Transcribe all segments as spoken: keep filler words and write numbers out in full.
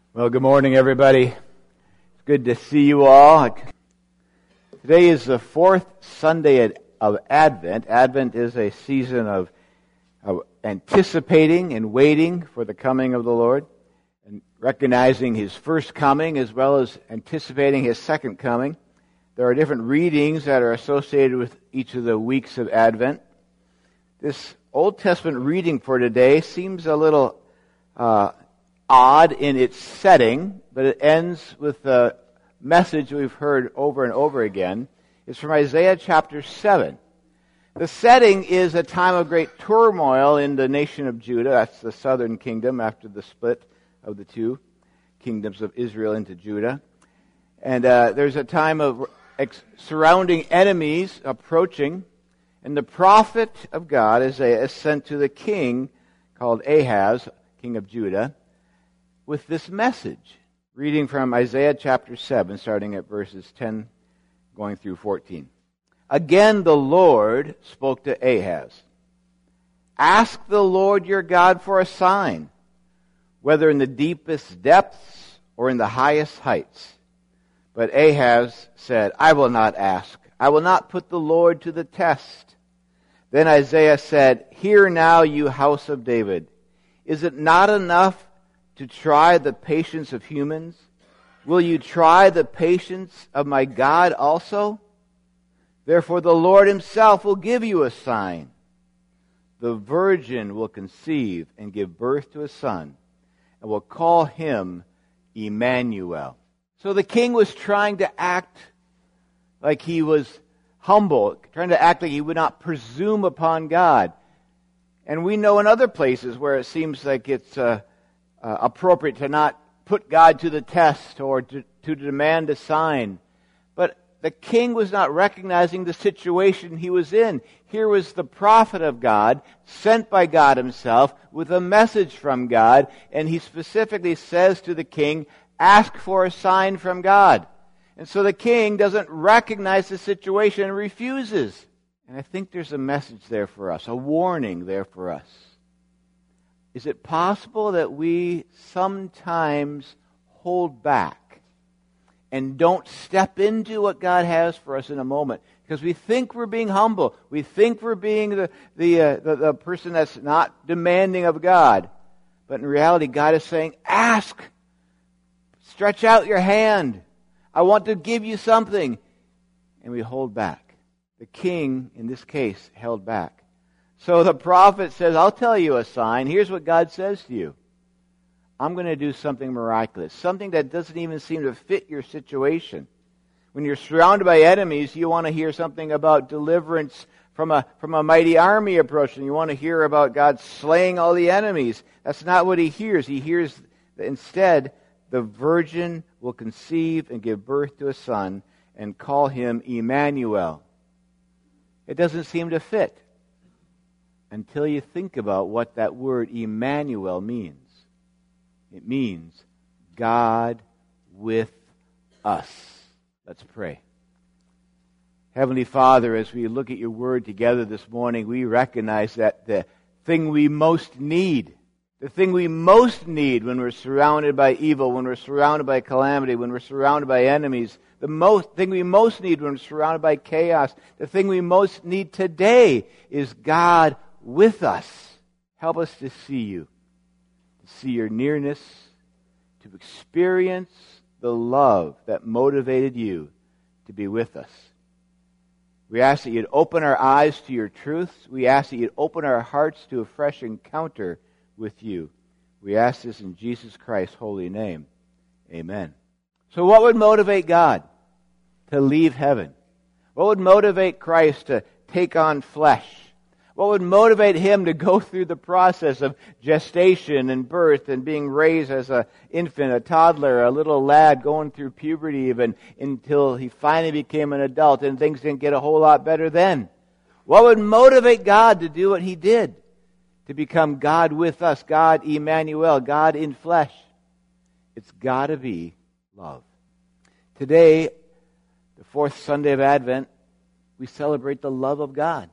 Well, good morning, everybody. It's good to see you all. Today is the fourth Sunday of Advent. Advent is a season of, of anticipating and waiting for the coming of the Lord, and recognizing His first coming as well as anticipating His second coming. There are different readings that are associated with each of the weeks of Advent. This Old Testament reading for today seems a little uh, odd in its setting, but it ends with a message we've heard over and over again. It's from Isaiah chapter seven. The setting is a time of great turmoil in the nation of Judah. That's the southern kingdom after the split of the two kingdoms of Israel into Judah. And uh, there's a time of ex- surrounding enemies approaching, and the prophet of God, Isaiah, is sent to the king called Ahaz, king of Judah, with this message. Reading from Isaiah chapter seven, starting at verses ten, going through fourteen. Again the Lord spoke to Ahaz. Ask the Lord your God for a sign, whether in the deepest depths or in the highest heights. But Ahaz said, I will not ask. I will not put the Lord to the test. Then Isaiah said, Hear now, you house of David. Is it not enough to try the patience of humans? Will you try the patience of my God also? Therefore the Lord himself will give you a sign. The virgin will conceive and give birth to a son, and will call him Emmanuel. So the king was trying to act like he was humble, trying to act like he would not presume upon God. And we know in other places where it seems like it's uh, uh, appropriate to not put God to the test or to, to demand a sign. But the king was not recognizing the situation he was in. Here was the prophet of God, sent by God himself, with a message from God, and he specifically says to the king, ask for a sign from God. And so the king doesn't recognize the situation and refuses. And I think there's a message there for us, a warning there for us. Is it possible that we sometimes hold back and don't step into what God has for us in a moment because we think we're being humble, we think we're being the the, uh, the the person that's not demanding of God, but in reality God is saying, ask, stretch out your hand, I want to give you something, and we hold back. The king in this case held back. So the prophet says, I'll tell you a sign. Here's what God says to you. I'm going to do something miraculous, something that doesn't even seem to fit your situation. When you're surrounded by enemies, you want to hear something about deliverance from a from a mighty army approaching. You want to hear about God slaying all the enemies. That's not what he hears. He hears that instead, the virgin will conceive and give birth to a son and call him Emmanuel. It doesn't seem to fit until you think about what that word Emmanuel means. It means God with us. Let's pray. Heavenly Father, as we look at your word together this morning, we recognize that the thing we most need, the thing we most need when we're surrounded by evil, when we're surrounded by calamity, when we're surrounded by enemies, the most thing we most need when we're surrounded by chaos, the thing we most need today is God with us. Help us to see you, to see your nearness, to experience the love that motivated you to be with us. We ask that you'd open our eyes to your truths. We ask that you'd open our hearts to a fresh encounter with you. We ask this in Jesus Christ's holy name. Amen. So what would motivate God to leave heaven? What would motivate Christ to take on flesh? What would motivate him to go through the process of gestation and birth and being raised as an infant, a toddler, a little lad going through puberty even until he finally became an adult and things didn't get a whole lot better then? What would motivate God to do what he did? To become God with us, God Emmanuel, God in flesh. It's got to be love. Today, the fourth Sunday of Advent, we celebrate the love of God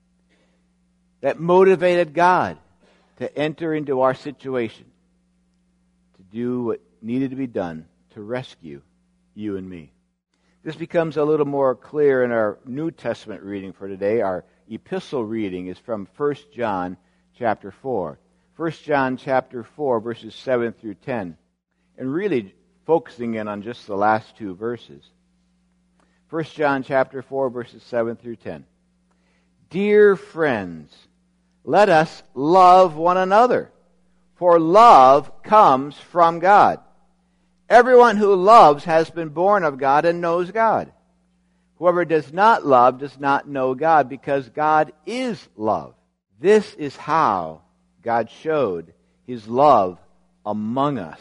that motivated God to enter into our situation, to do what needed to be done to rescue you and me. This becomes a little more clear in our New Testament reading for today. Our epistle reading is from First John chapter four. First John chapter four, verses seven through ten. And really focusing in on just the last two verses. First John chapter four, verses seven through ten. Dear friends, let us love one another, for love comes from God. Everyone who loves has been born of God and knows God. Whoever does not love does not know God, because God is love. This is how God showed His love among us.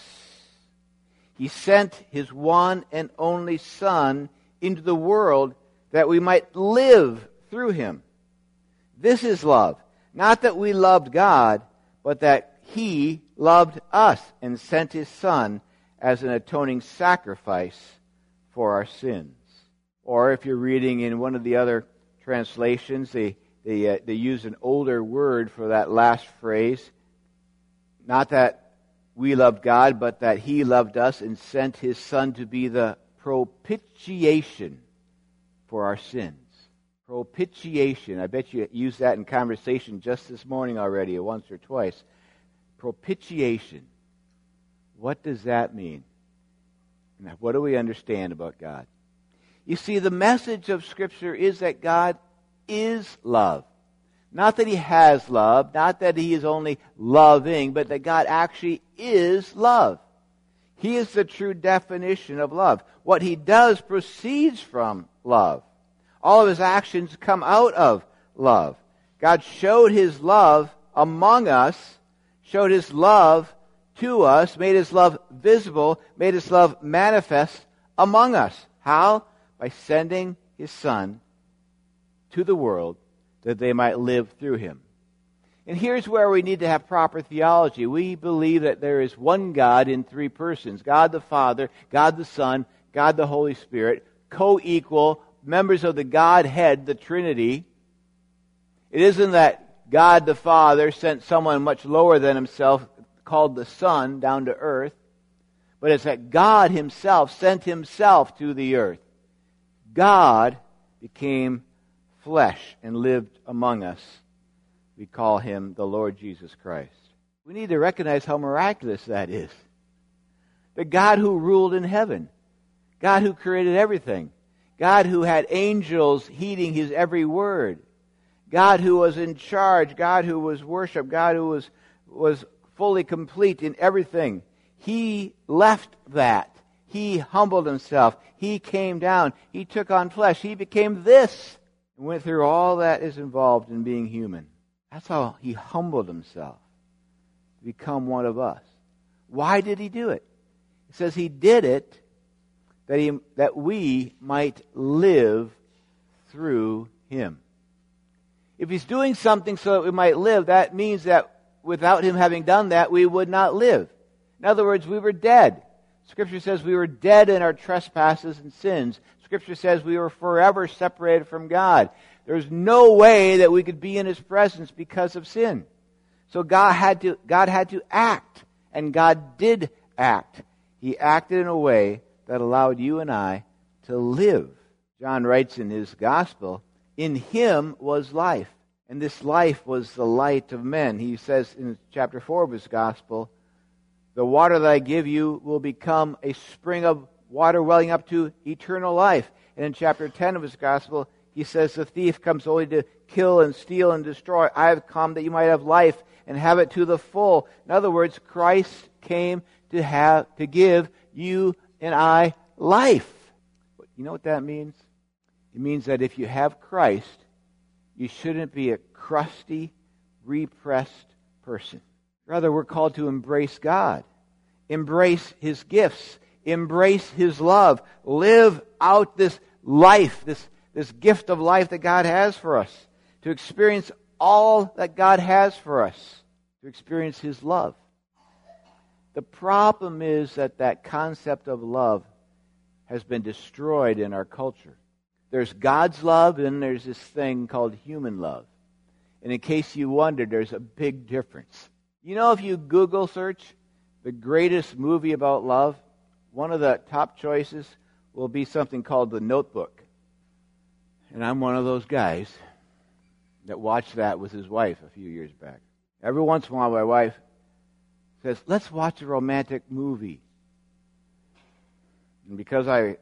He sent His one and only Son into the world that we might live through Him. This is love. Not that we loved God, but that He loved us and sent His Son as an atoning sacrifice for our sins. Or if you're reading in one of the other translations, they they, uh, they use an older word for that last phrase. Not that we loved God, but that He loved us and sent His Son to be the propitiation for our sins. Propitiation. I bet you used that in conversation just this morning already, once or twice. Propitiation. What does that mean? Now, what do we understand about God? You see, the message of Scripture is that God is love. Not that He has love, not that He is only loving, but that God actually is love. He is the true definition of love. What He does proceeds from love. All of His actions come out of love. God showed His love among us, showed His love to us, made His love visible, made His love manifest among us. How? By sending His Son to the world that they might live through Him. And here's where we need to have proper theology. We believe that there is one God in three persons. God the Father, God the Son, God the Holy Spirit, co-equal members of the Godhead, the Trinity. It isn't that God the Father sent someone much lower than Himself, called the Son, down to earth, but it's that God Himself sent Himself to the earth. God became flesh and lived among us. We call Him the Lord Jesus Christ. We need to recognize how miraculous that is. The God who ruled in heaven, God who created everything, God who had angels heeding His every word, God who was in charge, God who was worshipped, God who was, was fully complete in everything. He left that. He humbled Himself. He came down. He took on flesh. He became this. And went through all that is involved in being human. That's how He humbled Himself to become one of us. Why did He do it? It says He did it that he, that we might live through Him. If He's doing something so that we might live, that means that without Him having done that, we would not live. In other words, we were dead. Scripture says we were dead in our trespasses and sins. Scripture says we were forever separated from God. There's no way that we could be in His presence because of sin. So God had to, God had to act, and God did act. He acted in a way that allowed you and I to live. John writes in his gospel, in Him was life, and this life was the light of men. He says in chapter four of his gospel, the water that I give you will become a spring of water welling up to eternal life. And in chapter ten of his gospel, he says, the thief comes only to kill and steal and destroy. I have come that you might have life and have it to the full. In other words, Christ came to have, to give you and I life. You know what that means? It means that if you have Christ, you shouldn't be a crusty, repressed person. Rather, we're called to embrace God, embrace His gifts, embrace His love, live out this life, this, this gift of life that God has for us, to experience all that God has for us, to experience His love. The problem is that that concept of love has been destroyed in our culture. There's God's love, and there's this thing called human love. And in case you wondered, there's a big difference. You know, if you Google search the greatest movie about love, one of the top choices will be something called The Notebook. And I'm one of those guys that watched that with his wife a few years back. Every once in a while, my wife says, let's watch a romantic movie. And because I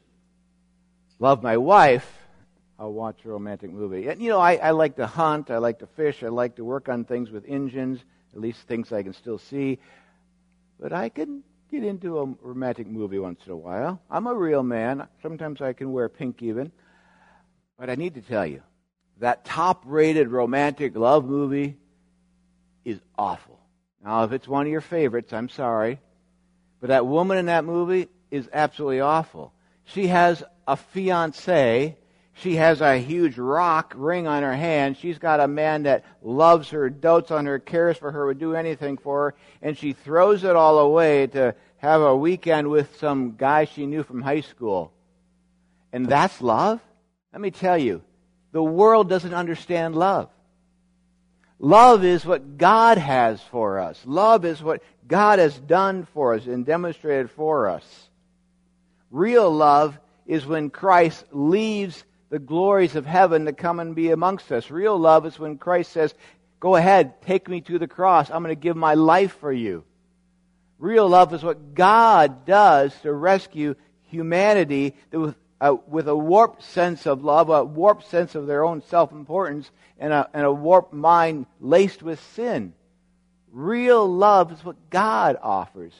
love my wife, I'll watch a romantic movie. And, you know, I, I like to hunt, I like to fish, I like to work on things with engines, at least things I can still see. But I can get into a romantic movie once in a while. I'm a real man. Sometimes I can wear pink even. But I need to tell you, that top-rated romantic love movie is awful. Now, if it's one of your favorites, I'm sorry. But that woman in that movie is absolutely awful. She has a fiancé. She has a huge rock ring on her hand. She's got a man that loves her, dotes on her, cares for her, would do anything for her. And she throws it all away to have a weekend with some guy she knew from high school. And that's love? Let me tell you, the world doesn't understand love. Love is what God has for us. Love is what God has done for us and demonstrated for us. Real love is when Christ leaves the glories of heaven to come and be amongst us. Real love is when Christ says, go ahead, take me to the cross. I'm going to give my life for you. Real love is what God does to rescue humanity with a, with a warped sense of love, a warped sense of their own self-importance, and a, and a warped mind laced with sin. Real love is what God offers.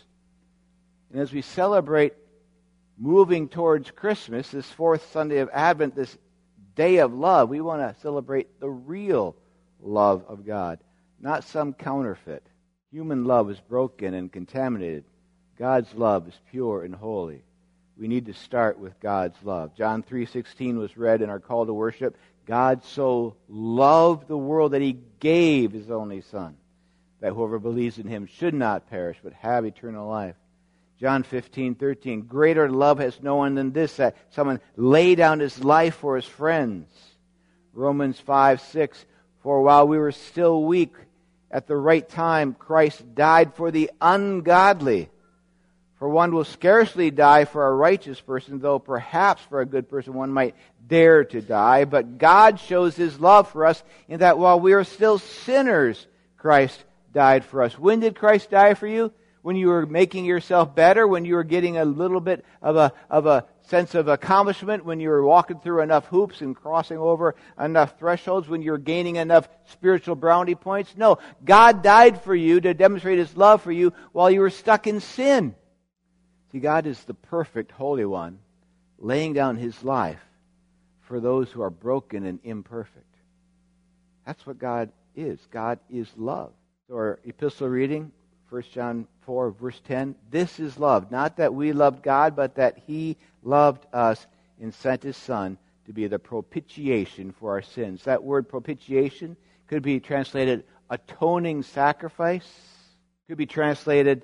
And as we celebrate moving towards Christmas, this fourth Sunday of Advent, this day of love, we want to celebrate the real love of God, not some counterfeit. Human love is broken and contaminated. God's love is pure and holy. We need to start with God's love. John three sixteen was read in our call to worship. God so loved the world that He gave His only Son, that whoever believes in Him should not perish but have eternal life. John fifteen thirteen, greater love has no one than this, that someone lay down his life for his friends. Romans five six, for while we were still weak, at the right time Christ died for the ungodly. For one will scarcely die for a righteous person, though perhaps for a good person one might dare to die. But God shows His love for us in that while we are still sinners, Christ died for us. When did Christ die for you? When you were making yourself better, when you were getting a little bit of a of a sense of accomplishment, when you were walking through enough hoops and crossing over enough thresholds, when you were gaining enough spiritual brownie points. No, God died for you to demonstrate His love for you while you were stuck in sin. See, God is the perfect Holy One, laying down His life for those who are broken and imperfect. That's what God is. God is love. So our epistle reading, First John four, verse ten, this is love, not that we loved God, but that He loved us and sent His Son to be the propitiation for our sins. That word propitiation could be translated atoning sacrifice, could be translated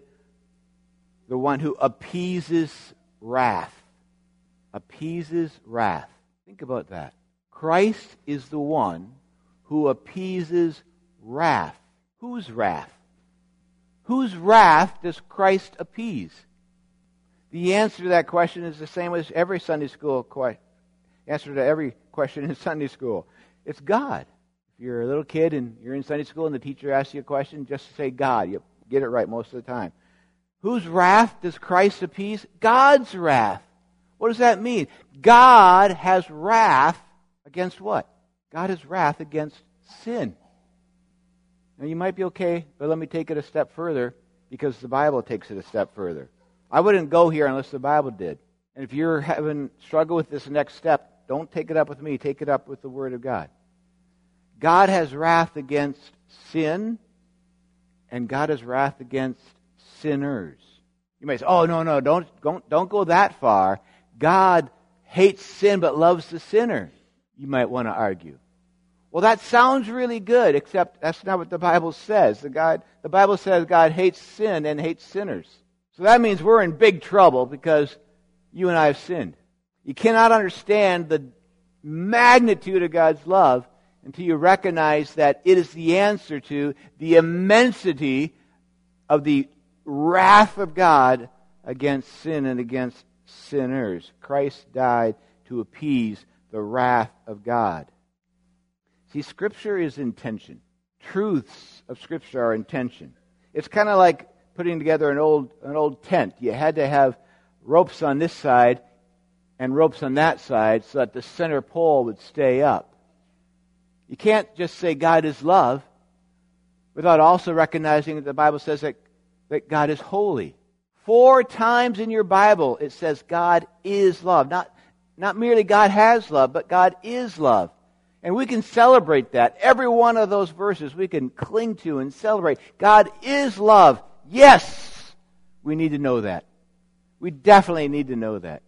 the one who appeases wrath. Appeases wrath. Think about that. Christ is the one who appeases wrath. Whose wrath? Whose wrath does Christ appease? The answer to that question is the same as every Sunday school question. Answer to every question in Sunday school. It's God. If you're a little kid and you're in Sunday school and the teacher asks you a question, just say God. You get it right most of the time. Whose wrath does Christ appease? God's wrath. What does that mean? God has wrath against what? God has wrath against sin. Now you might be okay, but let me take it a step further, because the Bible takes it a step further. I wouldn't go here unless the Bible did. And if you're having struggle with this next step, don't take it up with me. Take it up with the Word of God. God has wrath against sin, and God has wrath against sinners. You may say, oh, no, no, don't, don't, don't go that far. God hates sin but loves the sinner, you might want to argue. Well, that sounds really good, except that's not what the Bible says. The, God, the Bible says God hates sin and hates sinners. So that means we're in big trouble because you and I have sinned. You cannot understand the magnitude of God's love until you recognize that it is the answer to the immensity of the wrath of God against sin and against sinners. Christ died to appease the wrath of God. See, Scripture is in tension. Truths of Scripture are in tension. It's kind of like putting together an old an old tent. You had to have ropes on this side and ropes on that side so that the center pole would stay up. You can't just say God is love without also recognizing that the Bible says that, that God is holy. Four times in your Bible it says God is love. Not, not merely God has love, but God is love. And we can celebrate that. Every one of those verses we can cling to and celebrate. God is love. Yes, we need to know that. We definitely need to know that.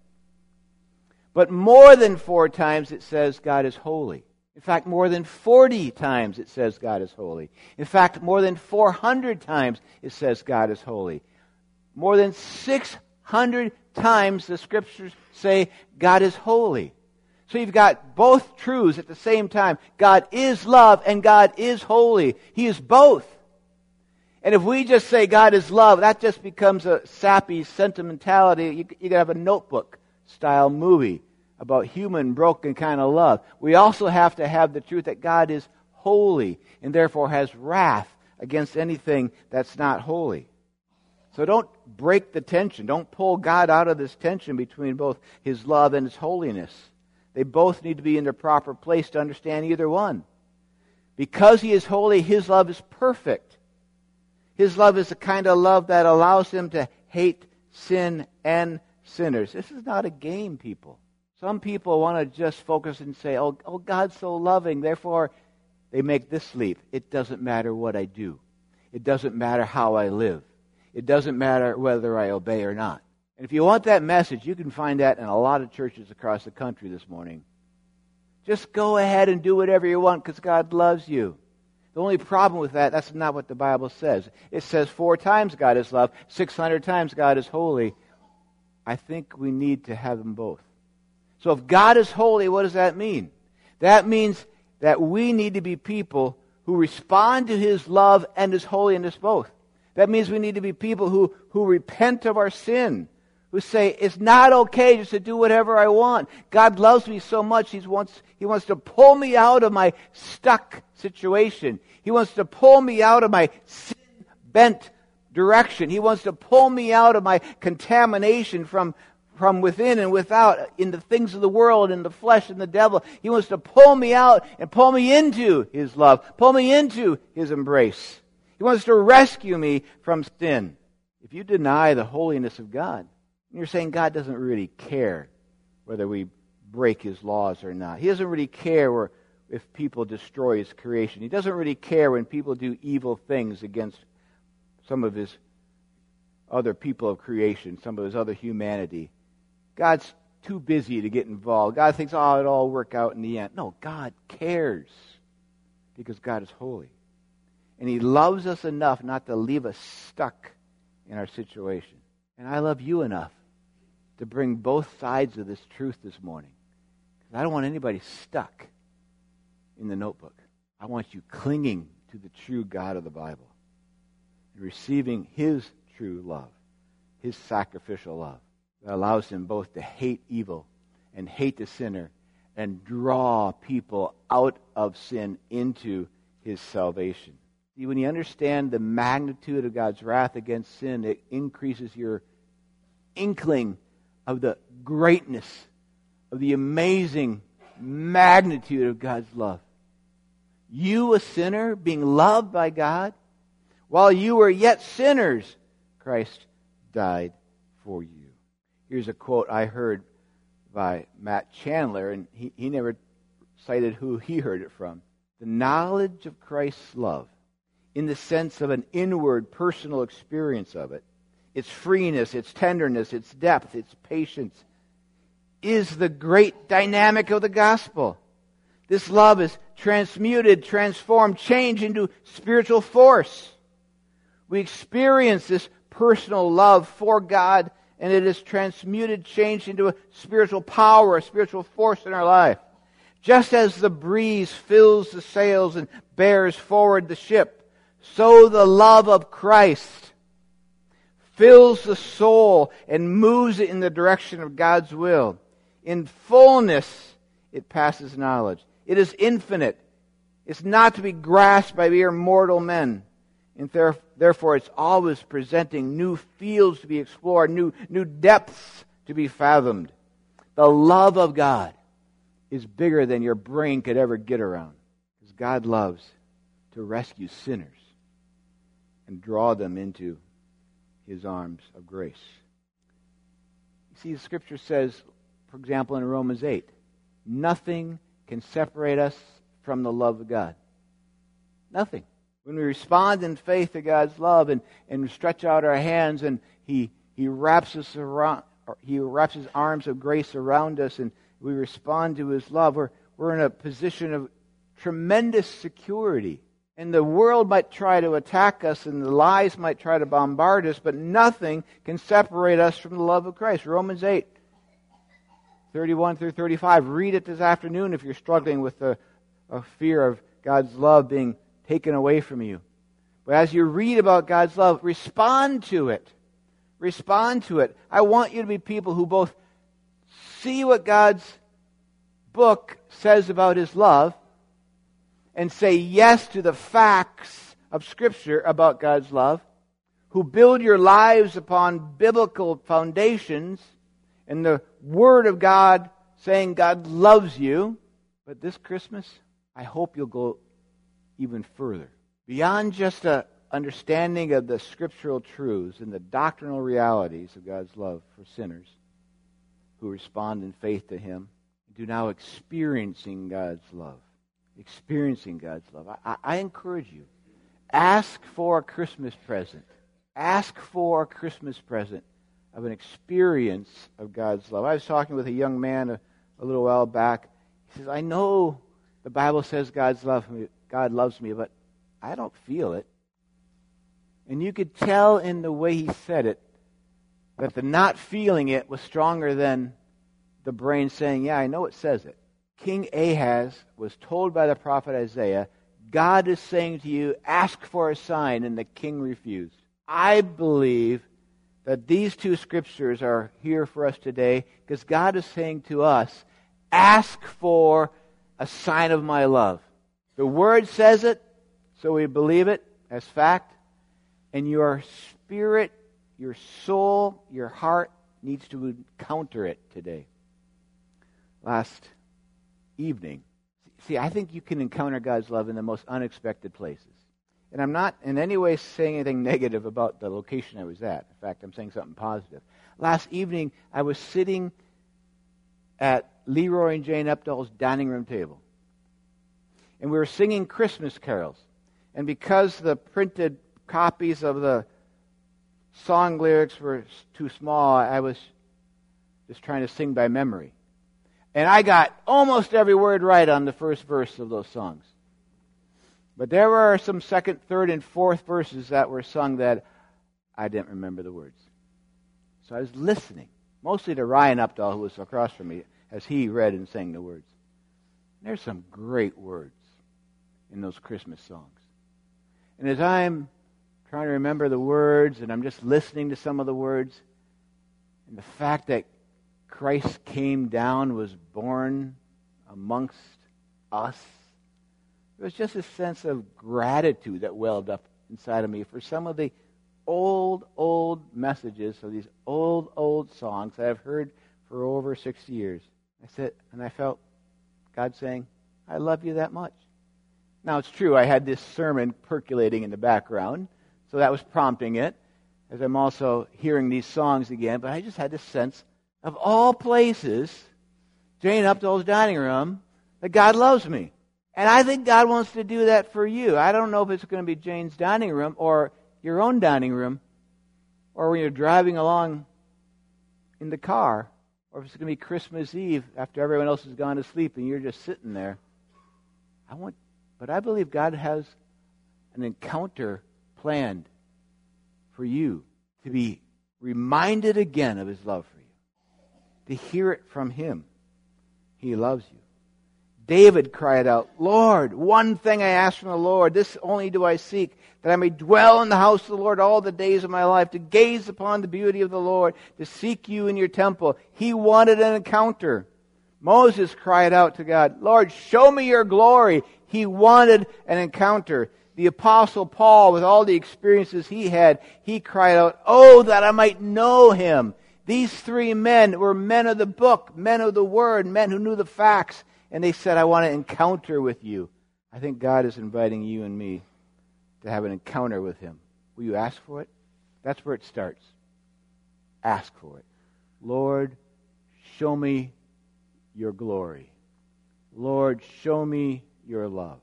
But more than four times it says God is holy. In fact, more than forty times it says God is holy. In fact, more than four hundred times it says God is holy. More than six hundred times the Scriptures say God is holy. So you've got both truths at the same time. God is love and God is holy. He is both. And if we just say God is love, that just becomes a sappy sentimentality. You, you could have a Notebook-style movie about human, broken kind of love. We also have to have the truth that God is holy and therefore has wrath against anything that's not holy. So don't break the tension. Don't pull God out of this tension between both His love and His holiness. They both need to be in their proper place to understand either one. Because He is holy, His love is perfect. His love is the kind of love that allows Him to hate sin and sinners. This is not a game, people. Some people want to just focus and say, oh, oh, God's so loving, therefore they make this leap. It doesn't matter what I do. It doesn't matter how I live. It doesn't matter whether I obey or not. And if you want that message, you can find that in a lot of churches across the country this morning. Just go ahead and do whatever you want because God loves you. The only problem with that, that's not what the Bible says. It says four times God is love, six hundred times God is holy. I think we need to have them both. So if God is holy, what does that mean? That means that we need to be people who respond to His love and His holiness both. That means we need to be people who, who repent of our sin, who say, it's not okay just to do whatever I want. God loves me so much, He wants, He wants to pull me out of my stuck situation. He wants to pull me out of my sin-bent direction. He wants to pull me out of my contamination from from within and without, in the things of the world, in the flesh and the devil. He wants to pull me out and pull me into His love, pull me into His embrace. He wants to rescue me from sin. If you deny the holiness of God, you're saying God doesn't really care whether we break His laws or not. He doesn't really care where, if people destroy His creation. He doesn't really care when people do evil things against some of His other people of creation, some of His other humanity. God's too busy to get involved. God thinks, oh, it'll all work out in the end. No, God cares because God is holy. And He loves us enough not to leave us stuck in our situation. And I love you enough to bring both sides of this truth this morning. Because I don't want anybody stuck in the Notebook. I want you clinging to the true God of the Bible and receiving His true love, His sacrificial love that allows Him both to hate evil and hate the sinner and draw people out of sin into His salvation. See, when you understand the magnitude of God's wrath against sin, it increases your inkling of the greatness, of the amazing magnitude of God's love. You, a sinner, being loved by God, while you were yet sinners, Christ died for you. Here's a quote I heard by Matt Chandler, and he, he never cited who he heard it from. The knowledge of Christ's love, in the sense of an inward personal experience of it, its freeness, its tenderness, its depth, its patience, is the great dynamic of the gospel. This love is transmuted, transformed, changed into spiritual force. We experience this personal love for God, and it is transmuted, changed into a spiritual power, a spiritual force in our life. Just as the breeze fills the sails and bears forward the ship, so the love of Christ fills the soul and moves it in the direction of God's will. In fullness, it passes knowledge. It is infinite. It's not to be grasped by mere mortal men. And therefore, it's always presenting new fields to be explored, new, new depths to be fathomed. The love of God is bigger than your brain could ever get around. Because God loves to rescue sinners and draw them into His arms of grace. You see, the Scripture says, for example, in Romans eight, nothing can separate us from the love of God. Nothing. When we respond in faith to God's love and, and stretch out our hands and He He wraps us around, He wraps His arms of grace around us and we respond to His love, we're, we're in a position of tremendous security. And the world might try to attack us and the lies might try to bombard us, but nothing can separate us from the love of Christ. Romans eight, thirty-one through thirty-five. Read it this afternoon if you're struggling with the a fear of God's love being taken away from you. But as you read about God's love, respond to it. Respond to it. I want you to be people who both see what God's book says about His love and say yes to the facts of Scripture about God's love, who build your lives upon biblical foundations and the Word of God saying God loves you. But this Christmas, I hope you'll go even further. Beyond just an understanding of the scriptural truths and the doctrinal realities of God's love for sinners who respond in faith to Him, do now experiencing God's love. Experiencing God's love. I, I encourage you, ask for a Christmas present. Ask for a Christmas present of an experience of God's love. I was talking with a young man a, a little while back. He says, I know the Bible says God's love me, God loves me, but I don't feel it. And you could tell in the way he said it that the not feeling it was stronger than the brain saying, yeah, I know it says it. King Ahaz was told by the prophet Isaiah, God is saying to you, ask for a sign, and the king refused. I believe that these two scriptures are here for us today because God is saying to us, ask for a sign of my love. The Word says it, so we believe it as fact, and your spirit, your soul, your heart needs to encounter it today. Last evening, see, I think you can encounter God's love in the most unexpected places. And I'm not in any way saying anything negative about the location I was at. In fact, I'm saying something positive. Last evening, I was sitting at Leroy and Jane Updahl's dining room table. And we were singing Christmas carols. And because the printed copies of the song lyrics were too small, I was just trying to sing by memory. And I got almost every word right on the first verse of those songs. But there were some second, third, and fourth verses that were sung that I didn't remember the words. So I was listening, mostly to Ryan Updahl, who was across from me, as he read and sang the words. There's some great words in those Christmas songs. And as I'm trying to remember the words, and I'm just listening to some of the words, and the fact that Christ came down, was born amongst us, there was just a sense of gratitude that welled up inside of me for some of the old, old messages of these old, old songs that I've heard for over sixty years. I said, and I felt God saying, I love you that much. Now, it's true, I had this sermon percolating in the background, so that was prompting it, as I'm also hearing these songs again, but I just had this sense, of all places, Jane Updahl's dining room, that God loves me. And I think God wants to do that for you. I don't know if it's going to be Jane's dining room or your own dining room, or when you're driving along in the car, or if it's going to be Christmas Eve after everyone else has gone to sleep and you're just sitting there. I want, but I believe God has an encounter planned for you to be reminded again of His love for you, to hear it from Him. He loves you. David cried out, Lord, one thing I ask from the Lord, this only do I seek, that I may dwell in the house of the Lord all the days of my life, to gaze upon the beauty of the Lord, to seek you in your temple. He wanted an encounter. Moses cried out to God, Lord, show me your glory. He wanted an encounter. The Apostle Paul, with all the experiences he had, he cried out, oh, that I might know him. These three men were men of the book, men of the word, men who knew the facts. And they said, I want to encounter with you. I think God is inviting you and me to have an encounter with him. Will you ask for it? That's where it starts. Ask for it. Lord, show me your glory. Lord, show me your love.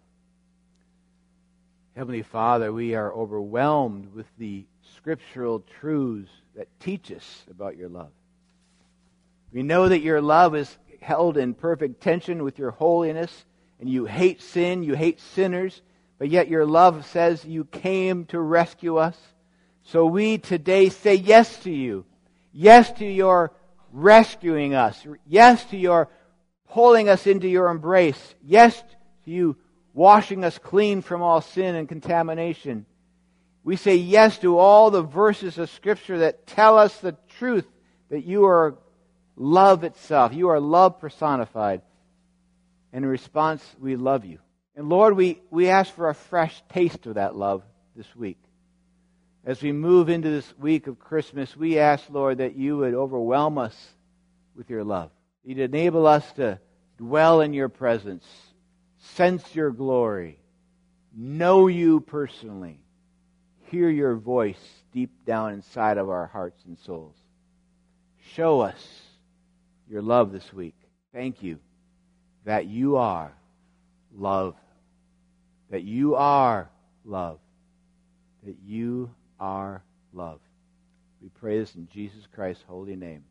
Heavenly Father, we are overwhelmed with the scriptural truths that teach us about your love. We know that your love is held in perfect tension with your holiness, and you hate sin, you hate sinners, but yet your love says you came to rescue us. So we today say yes to you. Yes to your rescuing us. Yes to your pulling us into your embrace. Yes to you washing us clean from all sin and contamination. We say yes to all the verses of Scripture that tell us the truth that you are love itself. You are love personified. And in response, we love you. And Lord, we, we ask for a fresh taste of that love this week. As we move into this week of Christmas, we ask, Lord, that you would overwhelm us with your love. You'd enable us to dwell in your presence, sense your glory, know you personally, hear your voice deep down inside of our hearts and souls. Show us your love this week. Thank you that you are love. That you are love. That you are love. We pray this in Jesus Christ's holy name.